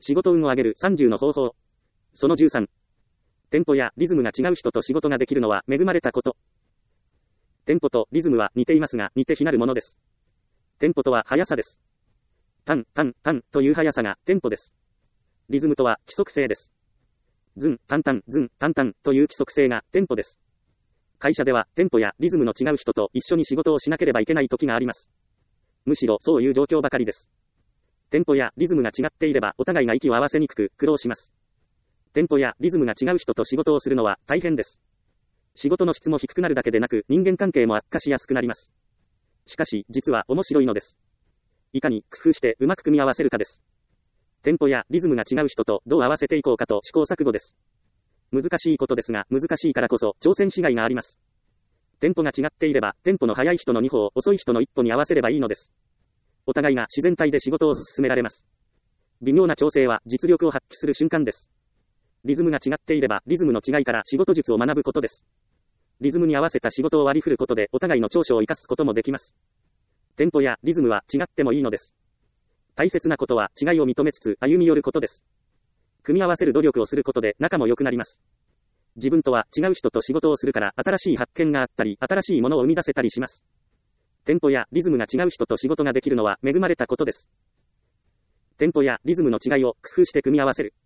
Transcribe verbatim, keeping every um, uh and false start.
仕事運を上げるさんじゅうの方法。そのじゅうさん。テンポやリズムが違う人と仕事ができるのは恵まれたこと。テンポとリズムは似ていますが、似て非なるものです。テンポとは速さです。タン、タン、タンという速さがテンポです。リズムとは規則性です。ズン、タンタン、ズン、タンタンという規則性がテンポです。会社ではテンポやリズムの違う人と一緒に仕事をしなければいけない時があります。むしろそういう状況ばかりです。テンポやリズムが違っていればお互いが息を合わせにくく苦労します。テンポやリズムが違う人と仕事をするのは大変です。仕事の質も低くなるだけでなく人間関係も悪化しやすくなります。しかし実は面白いのです。いかに工夫してうまく組み合わせるかです。テンポやリズムが違う人とどう合わせていこうかと試行錯誤です。難しいことですが難しいからこそ挑戦しがいがあります。テンポが違っていればテンポの速い人のに歩を遅い人のいっ歩に合わせればいいのです。お互いが自然体で仕事を進められます。微妙な調整は実力を発揮する瞬間です。リズムが違っていればリズムの違いから仕事術を学ぶことです。リズムに合わせた仕事を割り振ることでお互いの長所を生かすこともできます。テンポやリズムは違ってもいいのです。大切なことは違いを認めつつ歩み寄ることです。組み合わせる努力をすることで仲も良くなります。自分とは違う人と仕事をするから新しい発見があったり新しいものを生み出せたりします。テンポやリズムが違う人と仕事ができるのは恵まれたことです。テンポやリズムの違いを工夫して組み合わせる。